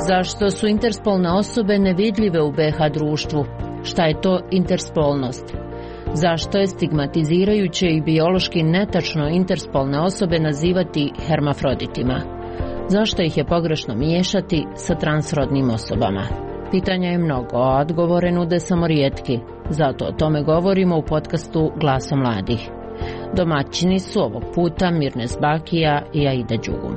Zašto su interspolne osobe nevidljive u BiH društvu? Šta je to interspolnost? Zašto je stigmatizirajuće i biološki netačno interspolne osobe nazivati hermafroditima? Zašto ih je pogrešno miješati sa transrodnim osobama? Pitanja je mnogo, a odgovore nude samo rijetki. Zato o tome govorimo u podcastu Glasom mladih. Domaćini su ovog puta Mirnes Bakija i Aida Đugum.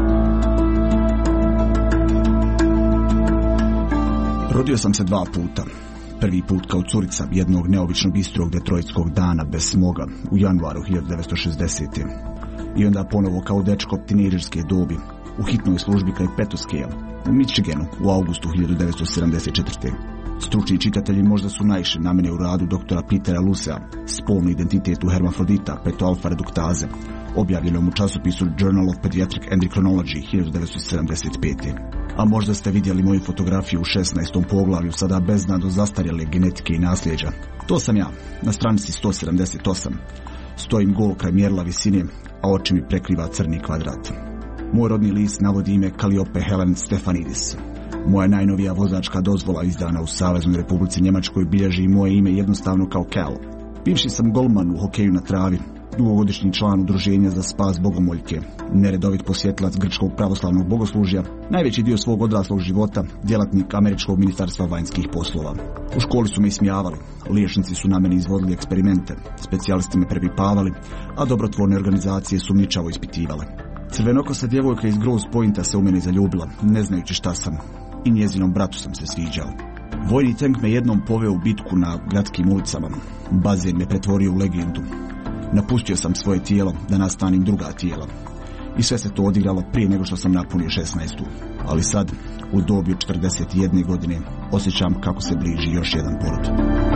Rodio sam se 2 puta. Prvi put kao curica jednog neobično bistrog detroitskog dana bez smoga u januaru 1960. I onda ponovo kao dečko tinejdžerske dobi u hitnoj službi kraj Petoskea u Michiganu u augustu 1974. Stručni čitatelji možda su naišli na mene u radu doktora Petera Lusea, Spolni identitet u hermafrodita petoalfa reduktaze, objavljenom u časopisu Journal of Pediatric Endocrinology 1975. A možda ste vidjeli moju fotografiju u 16. poglavlju, sada beznado zastarjele genetike i nasljeđa. To sam ja, na stranici 178. Stojim gol kraj mjerila visine, a oči mi prekriva crni kvadrat. Moj rodni list navodi ime Calliope Helen Stefanidis. Moja najnovija vozačka dozvola izdana u Saveznoj Republici Njemačkoj bilježi moje ime jednostavno kao Cal. Bivši sam golman u hokeju na travi, dugogodišnji član udruženja za spas bogomoljke, neredovit posjetilac grčkog pravoslavnog bogoslužja, najveći dio svog odraslog života djelatnik Američkog ministarstva vanjskih poslova. U školi su me ismijavali, liječnici su na meni izvodili eksperimente, specijalisti me prepipavali, a dobrotvorne organizacije sumnjičavo ispitivale. Crvenokosa djevojka iz Grosse Pointa se u mene zaljubila, ne znajući šta sam, i njezinom bratu sam se sviđao. Vojni tank me jednom poveo u bitku na gradskim ulicama, bazen me pretvorio u legendu. Napustio sam svoje tijelo da nastanim druga tijela. I sve se to odigralo prije nego što sam napunio 16. Ali sad, u dobi od 41 godine, osjećam kako se bliži još jedan porod.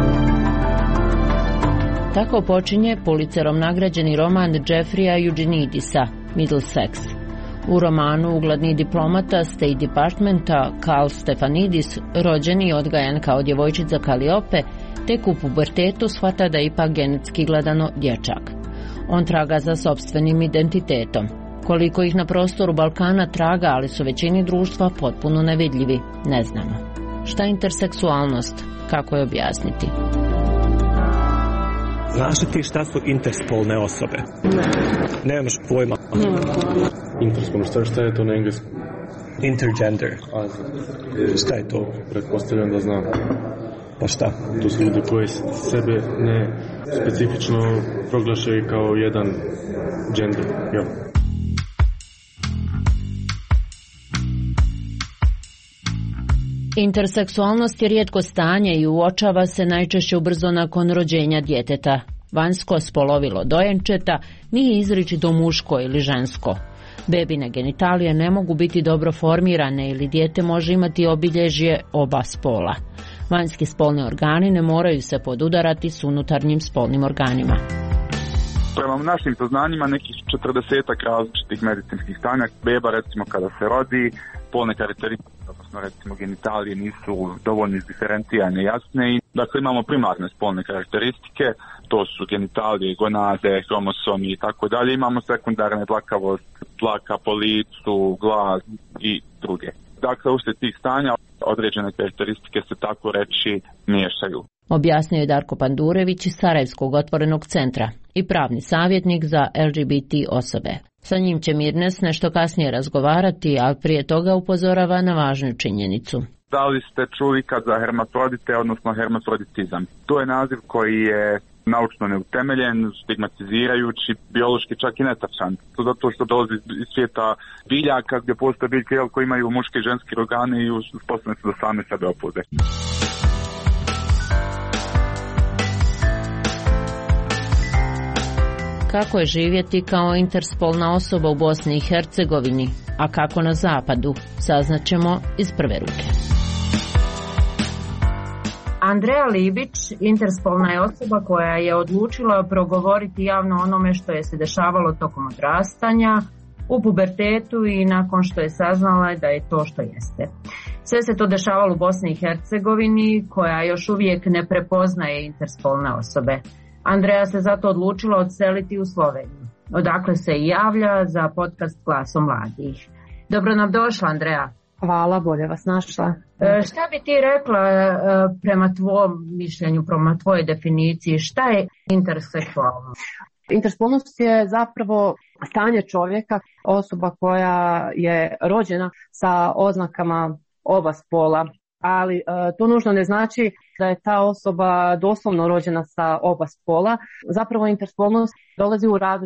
Tako počinje Pulitzerom nagrađeni roman Jeffreya Eugenidisa, Middlesex. U romanu ugledni diplomata State Departmenta Carl Stefanidis, rođen i odgajan kao djevojčica Calliope, tek u pubertetu shvata da je ipak genetski gledano dječak. On traga za sopstvenim identitetom. Koliko ih na prostoru Balkana traga, ali su većini društva potpuno nevidljivi, ne znamo. Šta je interseksualnost? Kako je objasniti? Znaš li ti šta su interspolne osobe? Ne. Nemaš pojma. Interspolno, šta je to na engleskom? Intergender. Šta je to? Pretpostavljam da znam. Pa šta? To su ljudi koji sebe ne specifično proglašaju kao jedan gender. Jo. Interseksualnost je rijetko stanje i uočava se najčešće ubrzo nakon rođenja djeteta. Vanjsko spolovilo dojenčeta nije izričito muško ili žensko. Bebine genitalije ne mogu biti dobro formirane ili dijete može imati obilježje oba spola. Vanjski spolni organi ne moraju se podudarati s unutarnjim spolnim organima. Prema našim saznanjima nekih 40 različitih medicinskih stanja. Beba recimo kada se rodi, spolne karakteristike, odnosno recimo genitalije nisu dovoljno izdiferencijane i jasne. Dakle imamo primarne spolne karakteristike, to su genitalije, gonade, hromosomi i tako dalje. Imamo sekundarne dlakavost, dlaka po licu, glas i druge. Dakle, uslijed tih stanja određene karakteristike se tako reći miješaju. Objasnio je Darko Pandurević iz Sarajevskog otvorenog centra i pravni savjetnik za LGBT osobe. Sa njim će Mirnes nešto kasnije razgovarati, a prije toga upozorava na važnu činjenicu. Da li ste čuli kad za hermafrodite, odnosno hermafroditizam? To je naziv koji je naučno neutemeljen, stigmatizirajući, biološki čak i netačan. To zato što dolazi iz svijeta biljaka gdje postoje biljke koji imaju muške i ženske organe i sposobne su da same sebe oploze. Kako je živjeti kao interspolna osoba u Bosni i Hercegovini, a kako na zapadu, saznaćemo iz prve ruke. Andrea Libić, interspolna je osoba koja je odlučila progovoriti javno onome što je se dešavalo tokom odrastanja, u pubertetu i nakon što je saznala da je to što jeste. Sve se to dešavalo u Bosni i Hercegovini, koja još uvijek ne prepoznaje interspolne osobe. Andrea se zato odlučila odseliti u Sloveniju, odakle se i javlja za podcast Glasom mladih. Dobro nam došla, Andrea. Hvala, bolje vas našla. Šta bi ti rekla prema tvom mišljenju, prema tvojoj definiciji, šta je interseksualnost? Interspolnost je zapravo stanje čovjeka, osoba koja je rođena sa oznakama oba spola, ali to nužno ne znači da je ta osoba doslovno rođena sa oba spola. Zapravo interspolnost dolazi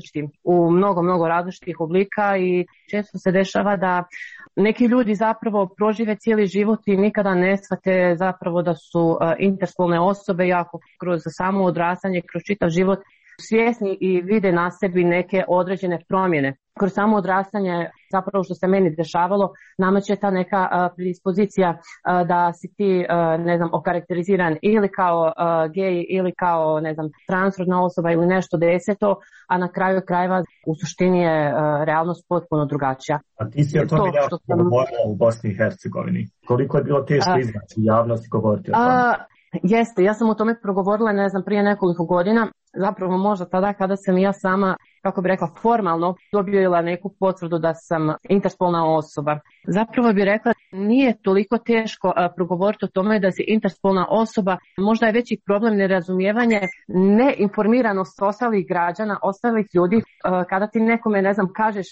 u mnogo različitih oblika i često se dešava da neki ljudi zapravo prožive cijeli život i nikada ne shvate zapravo da su interspolne osobe, jako kroz samo odrastanje, kroz čitav život svjesni i vide na sebi neke određene promjene. Kroz samo odrastanje, zapravo što se meni dešavalo, nameće ta neka predispozicija da si ti, okarakteriziran ili kao gej ili kao, transrodna osoba ili nešto deseto, a na kraju krajeva u suštini je realnost potpuno drugačija. A ti si o tome jako govorila u Bosni i Hercegovini. Koliko je bilo teško izaći u javnosti govoriti o tome? Jeste, ja sam o tome progovorila, prije nekoliko godina, zapravo možda tada kada sam ja sama, kako bi rekla, formalno dobila neku potvrdu da sam interspolna osoba. Zapravo bi rekla, nije toliko teško progovoriti o tome da si interspolna osoba, možda je veći problem nerazumijevanje, neinformiranost ostalih građana, ostalih ljudi, kada ti nekome, kažeš,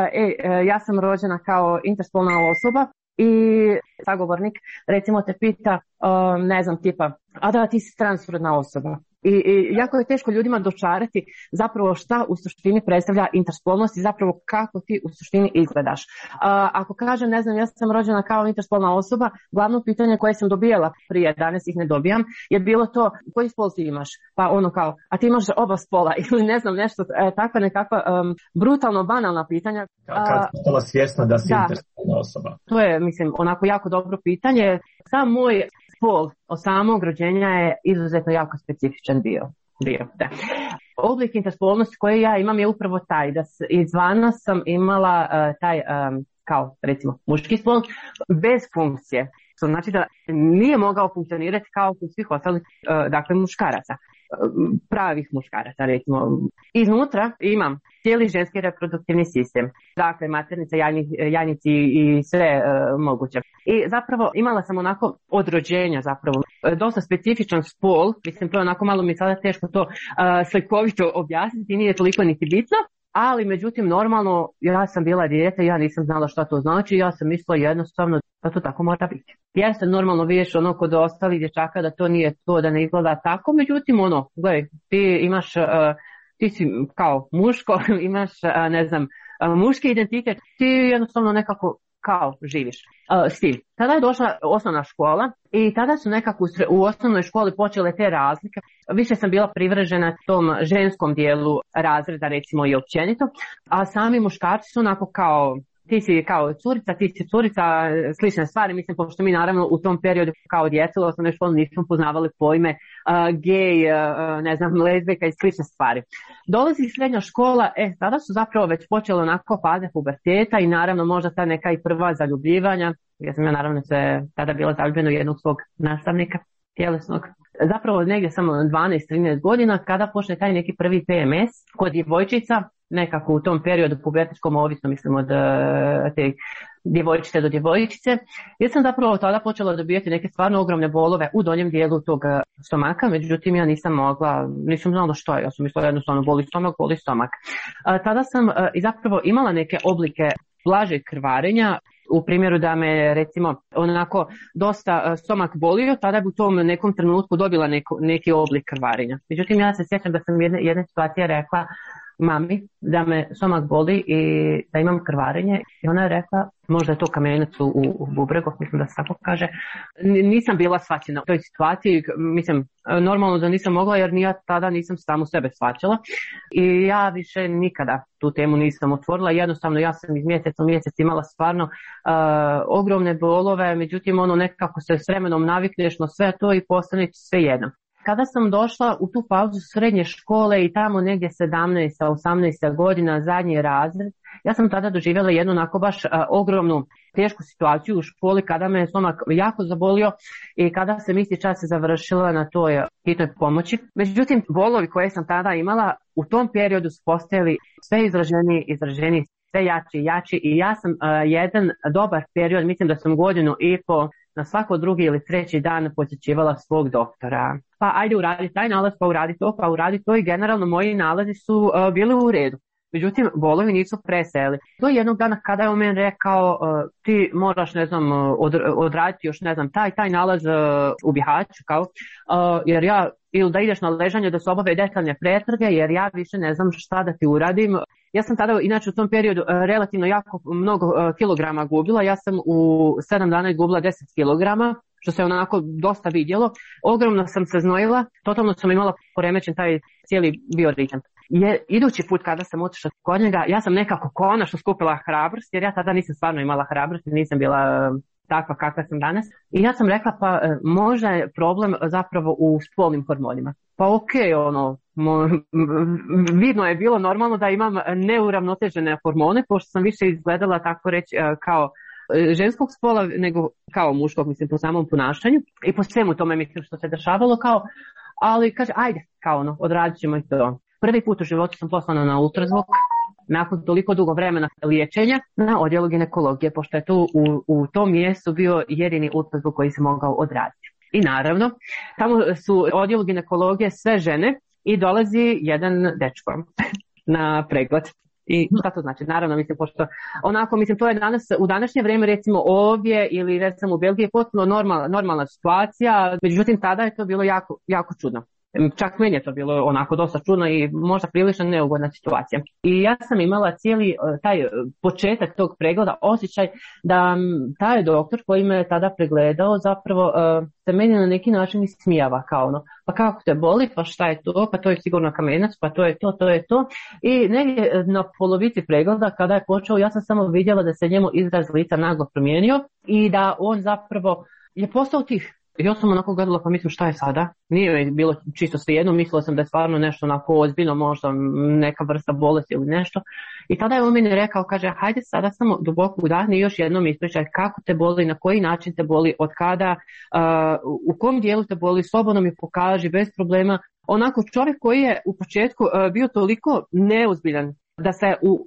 ja sam rođena kao interspolna osoba, i sagovornik recimo te pita, tipa, a da ti si transrodna osoba. I jako je teško ljudima dočarati zapravo šta u suštini predstavlja interspolnost i zapravo kako ti u suštini izgledaš. Ako kažem, ja sam rođena kao interspolna osoba, glavno pitanje koje sam dobijala prije, danas ih ne dobijam, je bilo to, koji spol ti imaš? Pa ono kao, a ti imaš oba spola ili nešto, takva nekakva brutalno banalna pitanja. Kad si postala svjesna da si interspolna osoba? To je, onako jako dobro pitanje. Sam moj spol od samog rođenja je izuzetno jako specifičan bio. Da. Oblik interspolnosti koji ja imam je upravo taj, da izvana sam imala taj kao recimo muški spol bez funkcije. To znači da nije mogao funkcionirati kao kod svih ostalih muškaraca, pravih muškaraca recimo. Iznutra imam cijeli ženski reproduktivni sistem, dakle maternica, jajnici i sve moguće. I zapravo imala sam onako od rođenja zapravo dosta specifičan spol, to je onako malo mi sada teško to slikovito objasniti, nije toliko niti bitno. Ali međutim normalno ja sam bila dijete, ja nisam znala šta to znači, ja sam mislila jednostavno da to tako mora biti. Ja sam normalno vidiš kod ostalih dječaka da to nije to, da ne izgleda tako, međutim gledaj, ti si kao muško, imaš muški identitet, ti jednostavno nekako kao živiš s tim. Tada je došla osnovna škola i tada su nekako u osnovnoj školi počele te razlike. Više sam bila privržena tom ženskom dijelu razreda recimo i općenito, a sami muškarci su onako kao ti si kao curica, ti si curica, slične stvari, pošto mi naravno u tom periodu kao djeca u osnovnoj školi nismo poznavali pojme gej, lezbijka i slične stvari. Dolazi srednja škola, tada su zapravo već počele onako faze puberteta i naravno možda ta neka i prva zaljubljivanja. Ja sam naravno se tada bila zaljubljena u jednog svog nastavnika tjelesnog. Zapravo negdje samo 12-13 godina kada počne taj neki prvi PMS kod djevojčica, nekako u tom periodu pubertetskom, ovisno od te djevojčice do djevojčice. Ja sam zapravo tada počela dobijati neke stvarno ogromne bolove u donjem dijelu tog stomaka, međutim ja nisam znala što je, ja sam mislila jednostavno boli stomak. Tada sam i zapravo imala neke oblike blažeg krvarenja, u primjeru da me recimo onako dosta stomak bolio, tada bi u tom nekom trenutku dobila neki oblik krvarenja. Međutim ja se sjećam da sam jedne situacije rekla mami da me stomak boli i da imam krvarenje i ona je rekla možda je to kamenac u bubregu, mislim da se tako kaže. Nisam bila shvaćena u toj situaciji, normalno da nisam mogla jer ja tada nisam samu sebe shvaćala i ja više nikada tu temu nisam otvorila, jednostavno ja sam iz mjeseca u mjesec imala stvarno ogromne bolove, međutim nekako se s vremenom navikneš na sve to i postane sve jedno. Kada sam došla u tu pauzu srednje škole i tamo negdje 17-18 godina, zadnji razred, ja sam tada doživjela jednu onako baš ogromnu tešku situaciju u školi kada me stomak jako zabolio i kada sam isti čas završila na toj hitnoj pomoći. Međutim, bolovi koje sam tada imala u tom periodu su postajali sve izraženiji. sve jači i ja sam jedan dobar period, mislim da sam 1.5 godina na svako drugi ili treći dan posjećivala svog doktora. Pa ajde uradi taj nalaz, pa uradi to i generalno moji nalazi su bili u redu. Međutim, bolovi nisu preseli. To je jednog dana kada je on meni rekao ti moraš, ne znam, odraditi još, ne znam, taj nalaz u Bihaću, kao, jer ja, ili da ideš na ležanje da se obave detaljne pretrage, jer ja više ne znam šta da ti uradim. Ja sam tada, inače u tom periodu, relativno jako mnogo kilograma gubila. Ja sam u 7 dana izgubila 10 kilograma, što se onako dosta vidjelo. Ogromno sam se znojila, totalno sam imala poremećen taj cijeli bioritam. Idući put kada sam otišla kod njega, ja sam nekako konačno skupila hrabrost, jer ja tada nisam stvarno imala hrabrost, nisam bila takva kakva sam danas. I ja sam rekla, pa možda je problem zapravo u spolnim hormonima. Pa okej, vidno je bilo normalno da imam neuravnotežene hormone, pošto sam više izgledala, tako reći, kao ženskog spola nego kao muškog, mislim, po samom ponašanju i po svemu tome, mislim, što se dešavalo, kao, ali kaže, ajde, kao odradit ćemo i to. Prvi put u životu sam poslana na ultrazvuk, nakon toliko dugo vremena liječenja, na odjelu ginekologije, pošto je tu u tom mjestu bio jedini ultrazvuk koji se mogao odraditi. I naravno, tamo su odjelu ginekologije sve žene i dolazi jedan dečko na pregled. I šta to znači? Naravno, mislim, pošto onako, mislim, to je danas, u današnje vrijeme, recimo ovdje ili recimo u Belgiji, potpuno normalna situacija, međutim tada je to bilo jako, jako čudno. Čak meni je to bilo onako dosta čudno i možda prilično neugodna situacija. I ja sam imala cijeli taj početak tog pregleda osjećaj da taj doktor koji me tada pregledao zapravo se meni na neki način ismijava kao pa kako te boli, pa šta je to, pa to je sigurno kamenac, pa to je to. I negdje na polovici pregleda kada je počeo, ja sam samo vidjela da se njemu izraz lica naglo promijenio i da on zapravo je postao tih. Ja sam onako gledala pa mislim šta je sada, nije bilo čisto svejedno, mislila sam da je stvarno nešto onako ozbiljno, možda neka vrsta bolesti ili nešto. I tada je on meni rekao, kaže, hajde sada samo duboko udahni i još jednom ispričaj kako te boli, na koji način te boli, od kada, u kom dijelu te boli, slobodno mi pokaži, bez problema. Onako čovjek koji je u početku bio toliko neozbiljan da se u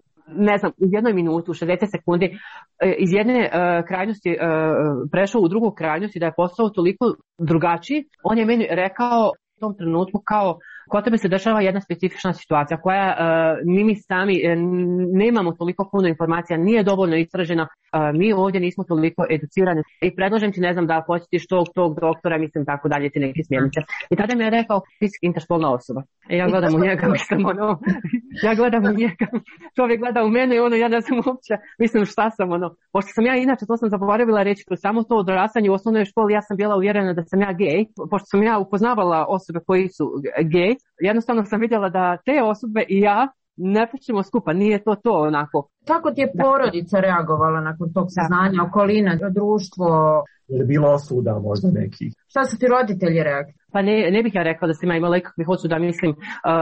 1 minutu, u 60 sekundi iz jedne krajnosti prešao u drugu krajnost i da je postao toliko drugačiji, on je meni rekao u tom trenutku kao kod tebe se dešava jedna specifična situacija koja mi sami nemamo toliko puno informacija, nije dovoljno istražena, mi ovdje nismo toliko educirani i predlažem ti, ne znam, da posjetiš tog doktora, mislim tako dalje, ti neke smjernice. I tada mi je rekao, ti si interspolna osoba. I ja gledam u njega, čovjek gleda u mene i ja ne znam uopće, mislim šta sam pošto sam ja inače, to sam zaboravila reći, kroz samo to odrastanje u osnovnoj školi, ja sam bila uvjerena da sam ja gej, pošto sam ja upoznavala osobe koji su gej, jednostavno sam vidjela da te osobe i ja ne pričamo skupa, nije to onako. Kako ti je porodica reagovala nakon tog saznanja, okolina, društvo? Je bilo osuda možda neki? Šta su ti roditelji rekli? Pa ne bih ja rekla da sam ja imala ikakvih osuda, mislim,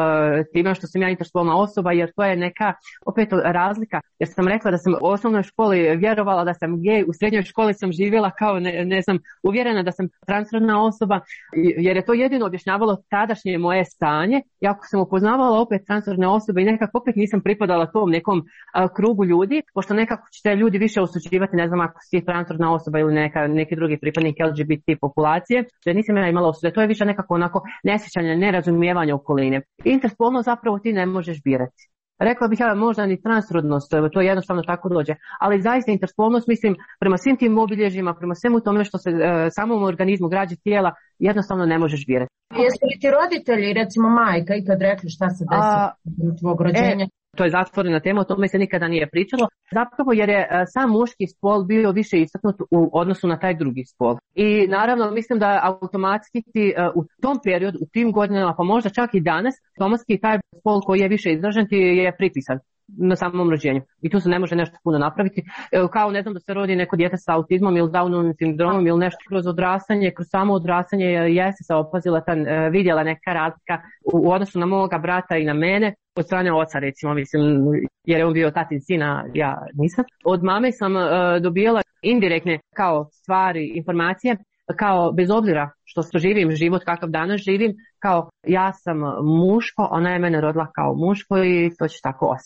time što sam ja interspolna osoba, jer to je neka, opet razlika, jer sam rekla da sam u osnovnoj školi vjerovala da sam gej, u srednjoj školi sam živjela kao, ne znam, uvjerena da sam transrodna osoba, jer je to jedino objašnjavalo tadašnje moje stanje, i ako sam upoznavala opet transrodne osobe i nekako opet nisam pripadala tom nekom krugu ljudi, pošto nekako će te ljudi više osuđivati, ne znam, ako si transrodna osoba ili neki drugi pripadnik LGBT populacije, jer nisam ja imala osude, to je više nekako onako nesjećanje, nerazumijevanje okoline. Interspolno zapravo ti ne možeš birati. Rekla bih ja možda ni transrodnost, to jednostavno tako dođe, ali zaista interspolnost, mislim, prema svim tim obilježjima, prema svemu tome što se samom organizmu građe tijela, jednostavno ne možeš birati. Jesu li ti roditelji, recimo majka, ikad rekli šta se desi u tvog rođenja? To je zatvorena tema, o tome se nikada nije pričalo, zapravo jer je sam muški spol bio više istaknut u odnosu na taj drugi spol. I naravno mislim da automatski ti u tom periodu, u tim godinama, pa možda čak i danas, automatski taj spol koji je više izražen ti je pripisan na samom rođenju. I tu se ne može nešto puno napraviti. Kao ne znam da se rodi neko dijete sa autizmom ili Downovim sindromom ili nešto kroz odrastanje, kroz samo odrastanje jeste se opazila, vidjela neka razlika u odnosu na moga brata i na mene, od strane oca recimo, mislim, jer je on bio tatin sina, ja nisam. Od mame sam dobijala indirektne kao stvari, informacije, kao bez obzira što živim život kakav danas živim, kao ja sam muško, ona je mene rodila kao muško i to će tako osjetiti.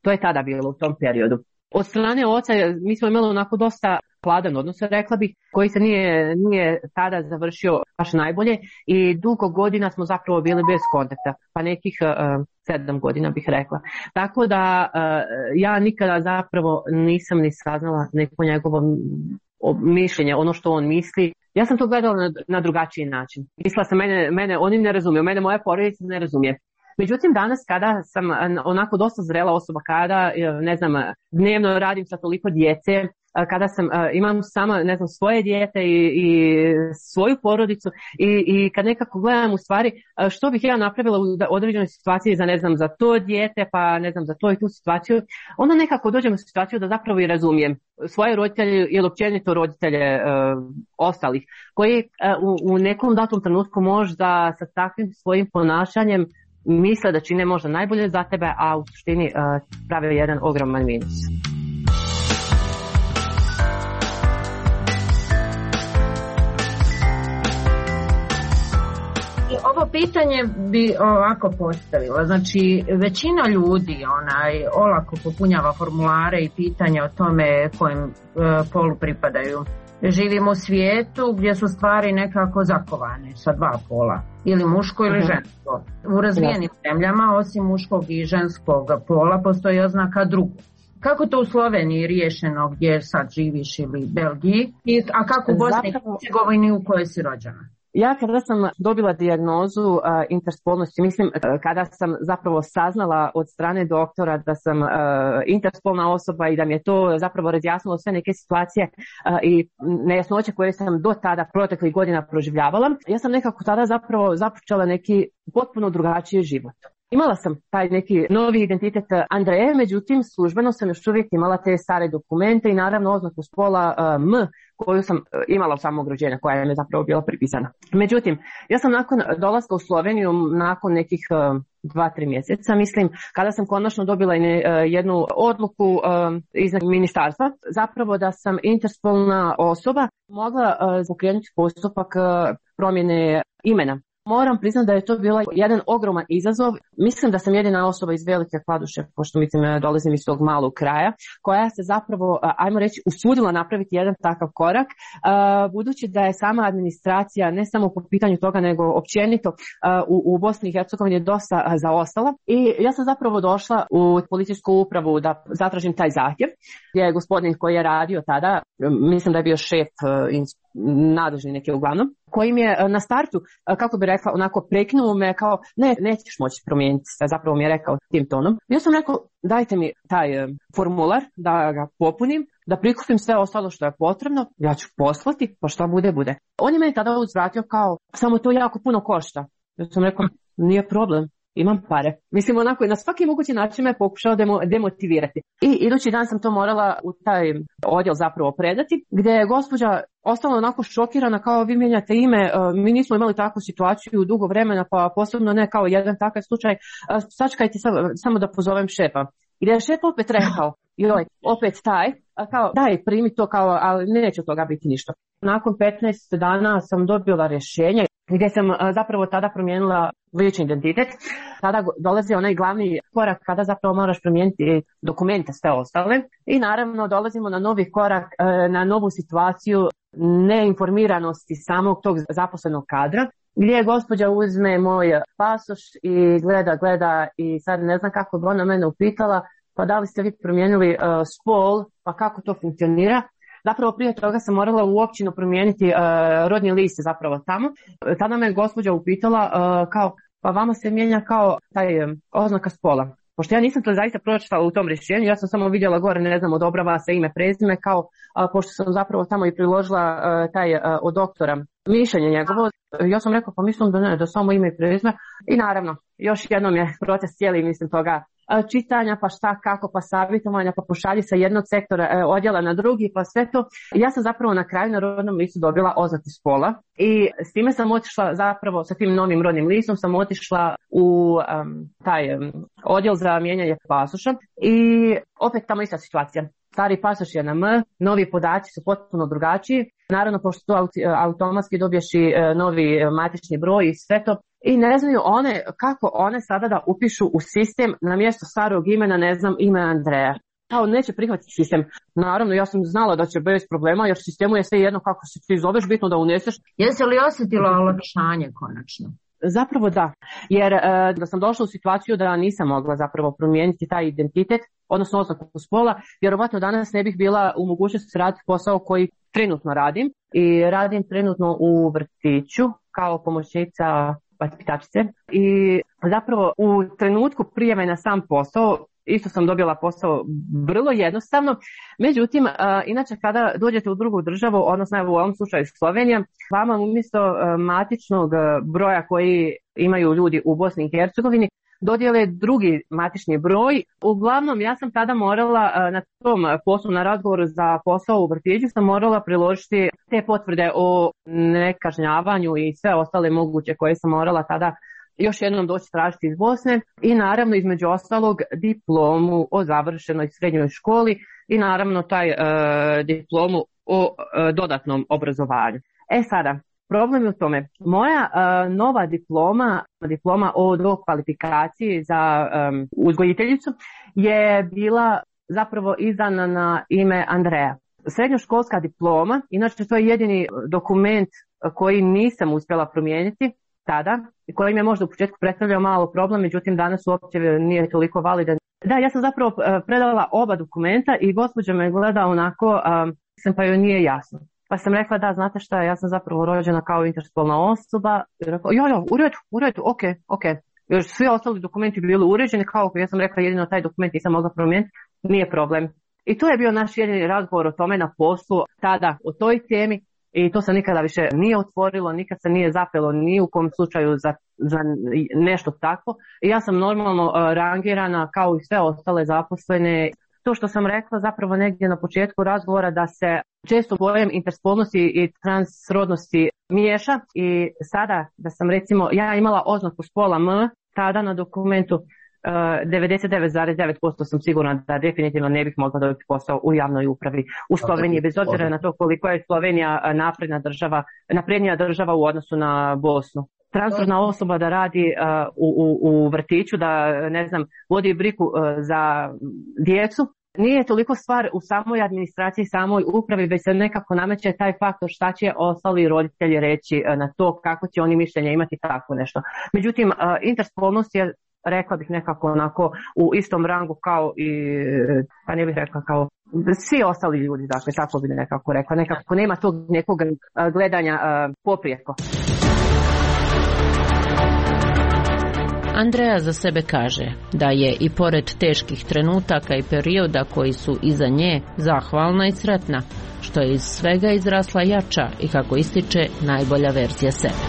To je tada bilo u tom periodu. Od strane oca mi smo imali onako dosta hladan odnos, rekla bih, koji se nije tada završio baš najbolje i dugo godina smo zapravo bili bez kontakta, pa nekih 7 godina bih rekla. Tako da ja nikada zapravo nisam ni saznala neko njegovo mišljenje, ono što on misli. Ja sam to gledala na drugačiji način. Mislila sam, mene oni ne razumiju, mene moja porodica ne razumije. Međutim, danas kada sam onako dosta zrela osoba, kada, ne znam, dnevno radim sa toliko djece, kada imam sama, ne znam, svoje dijete i svoju porodicu i kad nekako gledam u stvari što bih ja napravila u određenoj situaciji za, ne znam, za to dijete, pa ne znam, za to i tu situaciju, onda nekako dođem u situaciju da zapravo i razumijem svoje roditelje ili općenito roditelje ostalih, koji u nekom datom trenutku možda sa takvim svojim ponašanjem misle da čine možda najbolje za tebe, a u suštini prave jedan ogroman minus. Ovo pitanje bi ovako postavila. Znači, većina ljudi olako popunjava formulare i pitanja o tome kojem polu pripadaju. Živimo u svijetu gdje su stvari nekako zakovane sa dva pola, ili muško ili žensko. U razvijenim zemljama, osim muškog i ženskog pola, postoji oznaka drugo. Kako to u Sloveniji riješeno gdje sad živiš ili Belgiji, a kako u Bosni i Hercegovini u kojoj si rođena? Ja kada sam dobila dijagnozu interspolnosti, mislim kada sam zapravo saznala od strane doktora da sam interspolna osoba i da mi je to zapravo razjasnilo sve neke situacije i nejasnoće koje sam do tada proteklih godina proživljavala, ja sam nekako tada zapravo započela neki potpuno drugačiji život. Imala sam taj neki novi identitet Andreje, međutim službeno sam još uvijek imala te stare dokumente i naravno oznaku spola M koju sam imala od samog rođenja, koja je mi zapravo bila pripisana. Međutim, ja sam nakon dolaska u Sloveniju, nakon nekih 2-3 mjeseca, mislim, kada sam konačno dobila jednu odluku iz ministarstva, zapravo da sam interspolna osoba, mogla pokrenuti postupak promjene imena. Moram priznati da je to bila jedan ogroman izazov. Mislim da sam jedina osoba iz Velike Kladuše, pošto dolazim iz tog malog kraja, koja se zapravo, ajmo reći, usudila napraviti jedan takav korak, budući da je sama administracija, ne samo po pitanju toga, nego općenito u Bosni i Hercegovini dosta zaostala. I ja sam zapravo došla u policijsku upravu da zatražim taj zahtjev, gdje je gospodin koji je radio tada, mislim da je bio šef nadležni neki uglavnom, koji mi je na startu, kako bi rekla, onako prekinuo me kao, nećeš moći promijeniti se, zapravo mi je rekao tim tonom. Ja sam rekao, dajte mi taj formular da ga popunim, da prikupim sve ostalo što je potrebno, ja ću poslati, pa šta bude. On je meni tada uzvratio kao, samo to jako puno košta. Ja sam rekao, nije problem. Imam pare. Mislim, onako, na svaki mogući način me pokušao demotivirati. I idući dan sam to morala u taj odjel zapravo predati, gdje je gospođa ostala onako šokirana kao vi mijenjate ime, mi nismo imali takvu situaciju dugo vremena, pa posebno ne kao jedan takav slučaj, sačekajte samo da pozovem šefa. I da je šef opet rekao, joj, opet taj, kao daj primi to, kao, ali neće od toga biti ništa. Nakon 15 dana sam dobila rješenje gdje sam zapravo tada promijenila lični identitet. Tada dolazi onaj glavni korak kada zapravo moraš promijeniti dokumente sve ostale. I naravno dolazimo na novi korak, na novu situaciju neinformiranosti samog tog zaposlenog kadra, gdje gospođa uzme moj pasoš i gleda i sad ne znam kako bi ona mene upitala, pa da li ste vi promijenili spol, pa kako to funkcionira. Zapravo prije toga sam morala u općinu promijeniti rodni list zapravo tamo. Tada me gospođa upitala kao, pa vama se mijenja kao taj oznaka spola. Pošto ja nisam to zaista pročitala u tom rješenju, ja sam samo vidjela gore, ne znam, odobrava se ime, prezime, kao, pošto sam zapravo tamo i priložila taj od doktora mišljenje njegovo. Ja sam rekao, pa mislim da ne, da samo ime i prezime. I naravno, još jednom je proces cijeli, mislim, toga čitanja, pa šta, kako, pa savjetovanja, pa pošalji sa jednog sektora odjela na drugi, pa sve to. Ja sam zapravo na kraju na rodnom listu dobila oznaku spola i s time sam otišla zapravo, sa tim novim rodnim listom sam otišla u taj odjel za mijenjanje pasoša i opet tamo ista situacija. Stari pasoš je na M, novi podaci su potpuno drugačiji. Naravno, pošto to automatski dobiješ i novi matični broj i sve to, i ne znaju kako one sada da upišu u sistem na mjesto starog imena, ne znam, ime Andreja. Kao neće prihvatiti sistem. Naravno, ja sam znala da će bez problema, jer sistemu je sve jedno kako se ti zoveš, bitno da uneseš. Jesi li osjetila olakšanje konačno? Zapravo da, jer da sam došla u situaciju da nisam mogla zapravo promijeniti taj identitet, odnosno oznaku spola, vjerovatno danas ne bih bila u mogućnosti raditi posao koji trenutno radim. I radim trenutno u vrtiću kao pomoćnica vaspitačice. I zapravo u trenutku prijave na sam posao, isto sam dobila posao vrlo jednostavno. Međutim, inače kada dođete u drugu državu, odnosno u ovom slučaju Slovenija, vama umjesto matičnog broja koji imaju ljudi u Bosni i Hercegovini, dodijele drugi matični broj. Uglavnom, ja sam tada morala na tom poslu, na razgovoru za posao u vrtiću, sam morala priložiti te potvrde o nekažnjavanju i sve ostale moguće koje sam morala tada još jednom doći tražiti iz Bosne i naravno između ostalog diplomu o završenoj srednjoj školi i naravno taj diplomu o dodatnom obrazovanju. Sada, problem je u tome. Moja nova diploma o dokvalifikaciji za uzgojiteljicu je bila zapravo izdana na ime Andreja. Srednjoškolska diploma, inače to je jedini dokument koji nisam uspjela promijeniti tada i koji mi je možda u početku predstavljao malo problem, međutim danas uopće nije toliko validan. Da, ja sam zapravo predala oba dokumenta i gospođa me gleda onako, pa joj nije jasno. Pa sam rekla da, znate šta, ja sam zapravo rođena kao interspolna osoba. I rekla, u redu, ok. Još svi ostali dokumenti bili uređeni, kao ja sam rekla jedino taj dokument nisam mogla promijeniti, nije problem. I to je bio naš jedini razgovor o tome na poslu, tada o toj temi. I to se nikada više nije otvorilo, nikad se nije zapelo ni u kom slučaju za nešto tako. I ja sam normalno rangirana kao i sve ostale zaposlene. To što sam rekla zapravo negdje na početku razgovora da se često pojam interspolnosti i transrodnosti miješa i sada da sam recimo, ja imala oznaku spola M, tada na dokumentu 99,9% sam sigurna da definitivno ne bih mogla dobiti posao u javnoj upravi u Sloveniji, bez obzira na to koliko je Slovenija naprednija država u odnosu na Bosnu. Transrodna osoba da radi u vrtiću, da ne znam, vodi brigu za djecu, nije toliko stvar u samoj administraciji, samoj upravi, već se nekako nameće taj faktor šta će ostali roditelji reći na to, kako će oni mišljenja imati tako nešto. Međutim, interspolnost je, rekla bih nekako onako u istom rangu kao i, pa ne bih rekla kao svi ostali ljudi, dakle tako bi nekako rekla, nekako nema tog nekog gledanja poprijeko. Andreja za sebe kaže da je i pored teških trenutaka i perioda koji su iza nje zahvalna i sretna, što je iz svega izrasla jača i kako ističe najbolja verzija sebe.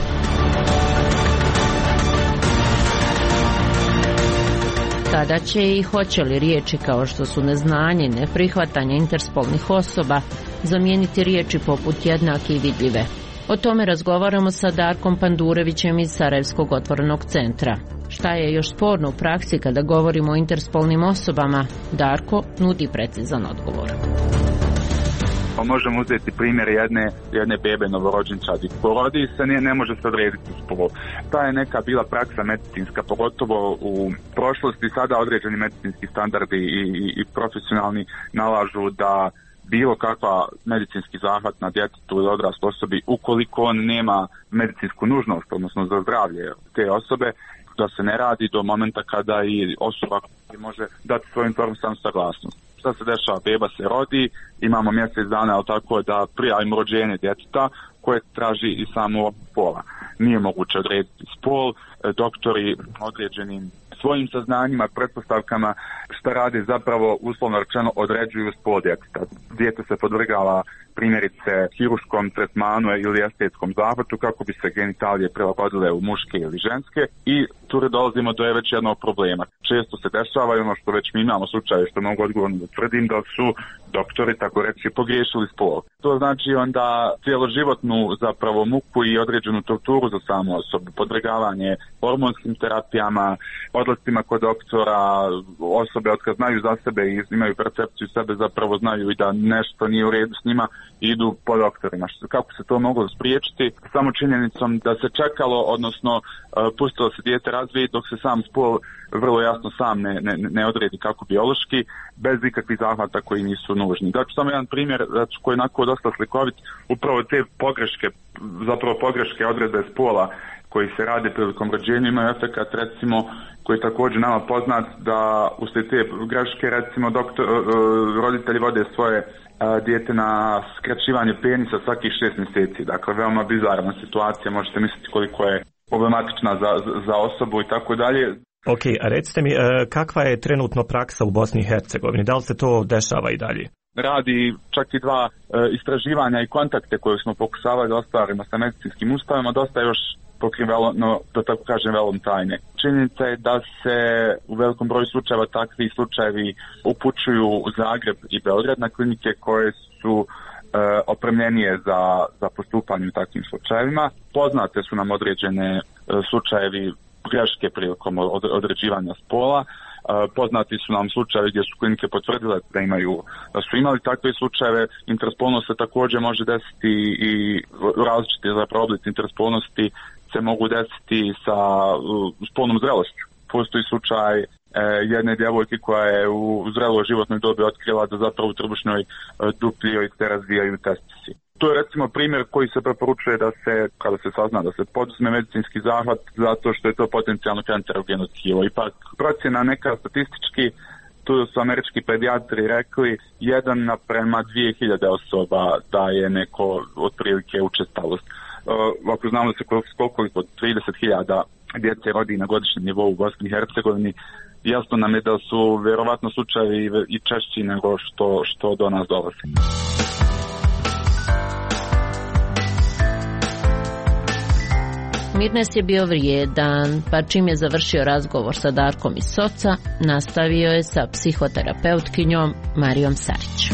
Tada će i hoće li riječi kao što su neznanje, neprihvatanje interspolnih osoba zamijeniti riječi poput jednake i vidljive. O tome razgovaramo sa Darkom Pandurevićem iz Sarajevskog otvorenog centra. Šta je još sporno u praksi kada govorimo o interspolnim osobama? Darko nudi precizan odgovor. Možemo uzeti primjer jedne bebe novorođenčadi. Ko rodi se ne može se odrediti spol. Ta je neka bila praksa medicinska, pogotovo u prošlosti. Sada određeni medicinski standardi i profesionalni nalažu da bilo kakva medicinski zahvat na djetetu ili odrasloj osobi, ukoliko on nema medicinsku nužnost, odnosno za zdravlje te osobe, da se ne radi do momenta kada i osoba može dati svoju informisanu saglasnost. Šta se dešava? Beba se rodi, imamo mjesec dana, ali tako da prijavimo rođenje djeteta koje traži i samo pola. Nije moguće odrediti spol, doktori određenim svojim saznanjima, pretpostavkama šta radi zapravo uslovno rečeno određuju spol djeteta. Dijete se podvrgava primjerice hiruškom tretmanu ili estetskom zahvatu kako bi se genitalije prilagodile u muške ili ženske i tu dolazimo do već jednog problema. Često se dešava i ono što već mi imamo slučaje što mogu odgovorno da tvrdim da su doktori tako reći pogriješili spol. To znači onda cijeloživotnu zapravo muku i određenu torturu za samu osobu, podvrgavanje hormonskim terapijama, odlascima kod doktora, osobe otkad znaju za sebe i imaju percepciju sebe, zapravo znaju i da nešto nije u redu s njima i idu po doktorima. Kako se to moglo spriječiti? Samo činjenicom da se čekalo, odnosno pustilo se dijete razvije dok se sam spol vrlo jasno sam ne odredi kako biološki, bez ikakvih zahvata koji nisu nužni. Dakle, samo jedan primjer koji je onako dosta slikovit, upravo te pogreške odredbe spola koji se rade prilikom rođenja imaju efekat, recimo, koji je također nama poznat, da uslijed te greške, recimo, roditelji vode svoje dijete na skraćivanje penisa svakih 6 mjeseci. Dakle, veoma bizarna situacija, možete misliti koliko je problematična za osobu i tako dalje. Ok, a recite mi, kakva je trenutno praksa u Bosni i Hercegovini? Da li se to dešava i dalje? Radi čak i 2 istraživanja i kontakte koje smo pokušavali da ostvarimo sa medicinskim ustavima, dosta još pokriveno, da tako kažem, velom tajne. Činjenica je da se u velikom broju slučajeva takvi slučajevi upućuju u Zagreb i Beograd na klinike koje su opremljenije za postupanje u takvim slučajevima. Poznate su nam određene slučajevi greške prilikom određivanja spola. Poznati su nam slučajevi gdje su klinike potvrdile da su imali takve slučajeve. Interspolnost se također može desiti i različiti oblici interspolnosti se mogu desiti sa spolnom zrelošću. Postoji slučaj jedne djevojke koja je u zreloj životnoj dobi otkrila da zapravo u trbušnoj duplji joj se razvijaju testisi. To je recimo primjer koji se preporučuje da se, kada se sazna da se poduzme medicinski zahvat, zato što je to potencijalno kancerogeno tkivo. Ipak procjena neka statistički, tu su američki pedijatri rekli 1:2000 osoba da je neko otprilike učestalost. Ako znamo da se koliko 30.000 djece rodi na godišnjem nivou u Bosni i Hercegovini, jasno nam je da su vjerovatno slučajevi i češći nego što do nas dolazi. Mirnes je bio vrijedan, pa čim je završio razgovor sa Darkom iz Soca, nastavio je sa psihoterapeutkinjom Marijom Sarić.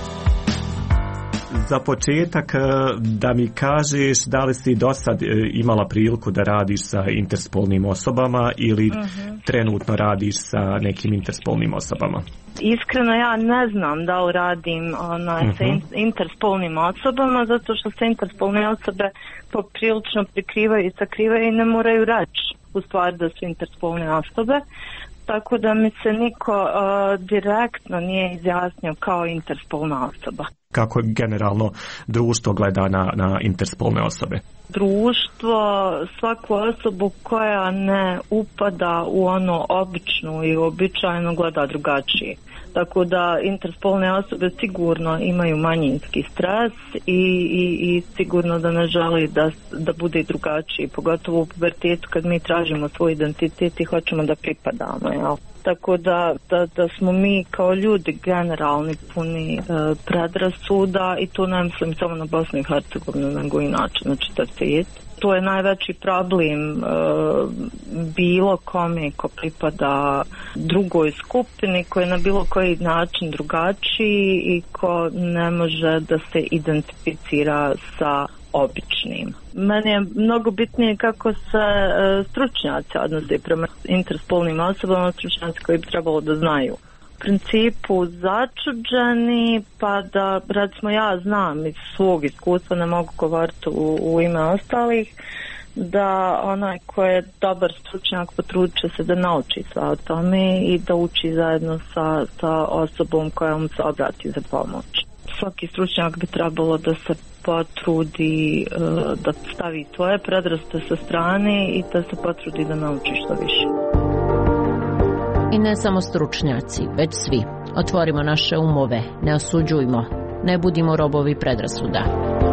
Za početak da mi kažeš da li si do sad imala priliku da radiš sa interspolnim osobama ili trenutno radiš sa nekim interspolnim osobama? Iskreno ja ne znam da li radim sa interspolnim osobama, zato što se interspolne osobe poprilično prikrivaju i sakrivaju i ne moraju reći u stvari da su interspolne osobe. Tako da mi se niko direktno nije izjasnio kao interspolna osoba. Kako generalno društvo gleda na interspolne osobe? Društvo svaku osobu koja ne upada u ono običnu i uobičajeno gleda drugačije. Tako da interspolne osobe sigurno imaju manjinski stres i sigurno da ne želi da bude drugačiji, pogotovo u pubertetu kad mi tražimo svoj identitet i hoćemo da pripadamo, jel? Tako da smo mi kao ljudi generalni puni predrasuda i to ne mislim samo na Bosnu i Hercegovinu nego inače na čitav svijet. To je najveći problem bilo kome ko pripada drugoj skupini, ko je na bilo koji način drugačiji i ko ne može da se identificira sa običnim. Meni je mnogo bitnije kako se stručnjaci odnose prema interspolnim osobama, stručnjaci koji bi trebalo da znaju. U principu začuđeni, pa da recimo ja znam iz svog iskustva, ne mogu govoriti u ime ostalih, da onaj ko je dobar stručnjak potrudit će se da nauči sve o tome i da uči zajedno sa osobom koja mu se obrati za pomoć. Svaki stručnjak bi trebalo da se potrudi da stavi svoje predrasude sa strane i da se potrudi da nauči što više. I ne samo stručnjaci, već svi. Otvorimo naše umove, ne osuđujmo, ne budimo robovi predrasuda.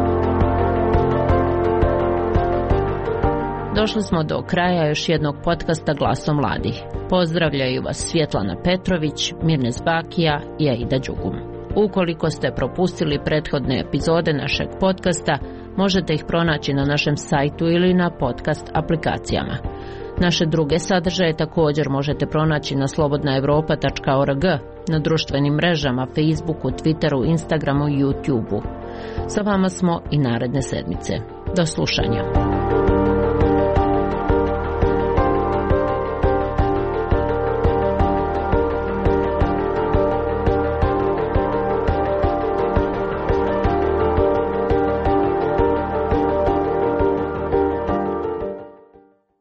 Došli smo do kraja još jednog podcasta Glasom mladih. Pozdravljaju vas Svjetlana Petrović, Mirnes Bakija i Aida Đugum. Ukoliko ste propustili prethodne epizode našeg podcasta, možete ih pronaći na našem sajtu ili na podcast aplikacijama. Naše druge sadržaje također možete pronaći na slobodnaevropa.org, na društvenim mrežama, Facebooku, Twitteru, Instagramu i YouTubeu. Sa vama smo i naredne sedmice. Do slušanja.